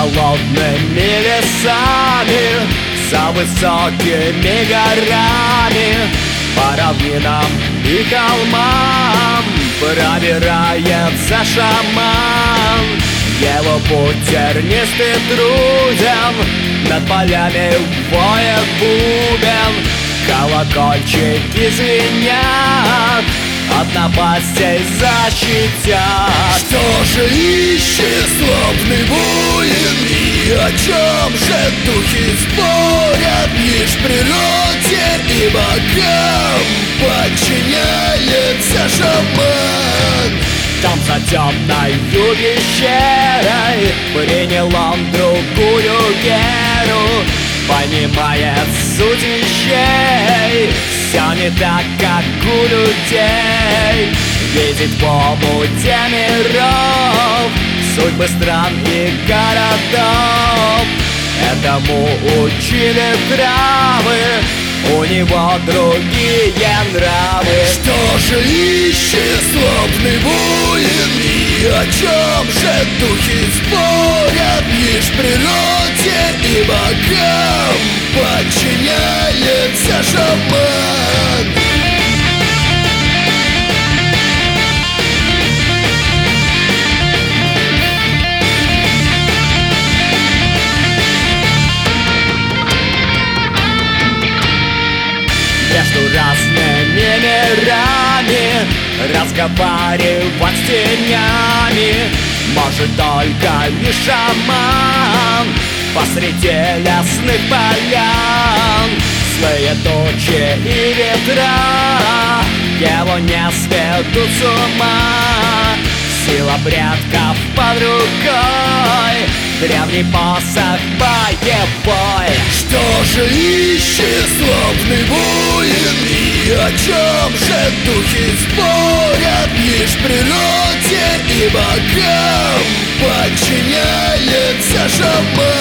холодными лесами, за высокими горами, по равнинам и холмам пробирается шаман. Его путь тернистый труден, над полями воет бубен, колокольчики звенят, от напастей защитят. Что же ищет злобный воин, и о чем же духи спорят? Лишь природе и богам подчиняется шаман. Там за темною пещерой принял он другую веру, понимает суть вещей, все не так, как у людей. Видит в омуте миров судьбы стран и городов. Этому учили травы, у него другие нравы. Что же ищет злобный воин, и о чем же духи спорят? Лишь природе и богам подчиняется шаман. Между разными мирами разговаривать с тенями может только лишь шаман посреди лесных полян. Злые тучи и ветра его не сведут с ума. Сила предков под рукой, древний посох боевой. Что же ищет злобный воин, и о чем же духи спорят? Лишь природе и богам подчиняется шаман.